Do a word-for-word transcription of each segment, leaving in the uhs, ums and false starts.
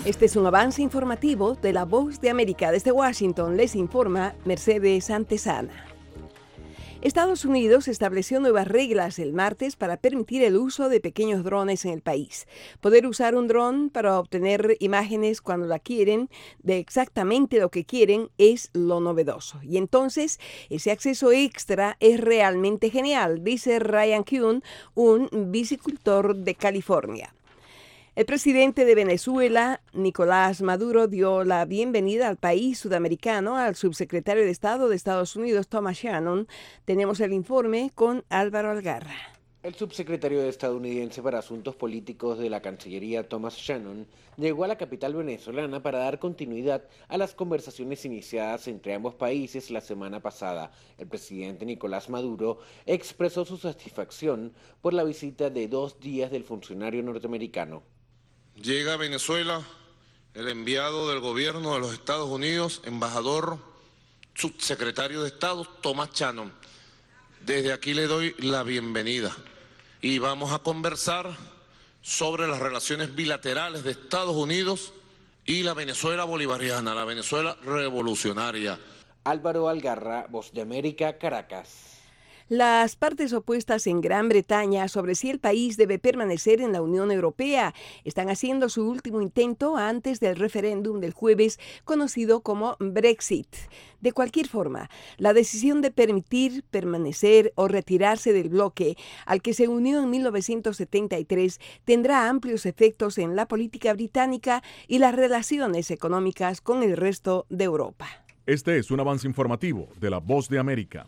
Este es un avance informativo de La Voz de América. Desde Washington les informa Mercedes Antesana. Estados Unidos estableció nuevas reglas el martes para permitir el uso de pequeños drones en el país. Poder usar un dron para obtener imágenes cuando la quieren, de exactamente lo que quieren, es lo novedoso. Y entonces, ese acceso extra es realmente genial, dice Ryan Kuhn, un viticultor de California. El presidente de Venezuela, Nicolás Maduro, dio la bienvenida al país sudamericano al subsecretario de Estado de Estados Unidos, Thomas Shannon. Tenemos el informe con Álvaro Algarra. El subsecretario estadounidense para Asuntos Políticos de la Cancillería, Thomas Shannon, llegó a la capital venezolana para dar continuidad a las conversaciones iniciadas entre ambos países la semana pasada. El presidente Nicolás Maduro expresó su satisfacción por la visita de dos días del funcionario norteamericano. Llega a Venezuela el enviado del gobierno de los Estados Unidos, embajador subsecretario de Estado, Thomas Shannon. Desde aquí le doy la bienvenida y vamos a conversar sobre las relaciones bilaterales de Estados Unidos y la Venezuela bolivariana, la Venezuela revolucionaria. Álvaro Algarra, Voz de América, Caracas. Las partes opuestas en Gran Bretaña sobre si el país debe permanecer en la Unión Europea están haciendo su último intento antes del referéndum del jueves, conocido como Brexit. De cualquier forma, la decisión de permitir permanecer o retirarse del bloque al que se unió en mil novecientos setenta y tres tendrá amplios efectos en la política británica y las relaciones económicas con el resto de Europa. Este es un avance informativo de La Voz de América.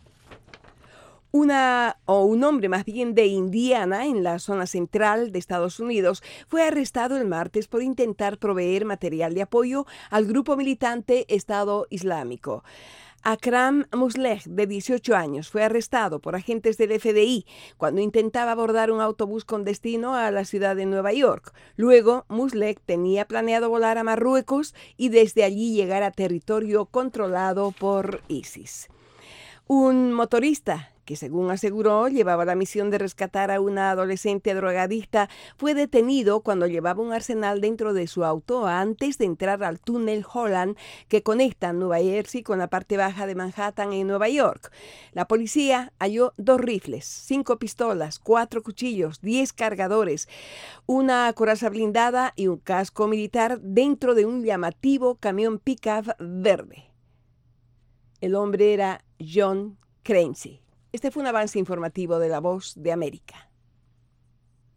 Una, o un hombre más bien de Indiana, en la zona central de Estados Unidos, fue arrestado el martes por intentar proveer material de apoyo al grupo militante Estado Islámico. Akram Musleh, de dieciocho años, fue arrestado por agentes del F B I cuando intentaba abordar un autobús con destino a la ciudad de Nueva York. Luego, Musleh tenía planeado volar a Marruecos y desde allí llegar a territorio controlado por ISIS. Un motorista que según aseguró llevaba la misión de rescatar a una adolescente drogadicta, fue detenido cuando llevaba un arsenal dentro de su auto antes de entrar al túnel Holland que conecta Nueva Jersey con la parte baja de Manhattan en Nueva York. La policía halló dos rifles, cinco pistolas, cuatro cuchillos, diez cargadores, una coraza blindada y un casco militar dentro de un llamativo camión pick-up verde. El hombre era John Cransey. Este fue un avance informativo de La Voz de América.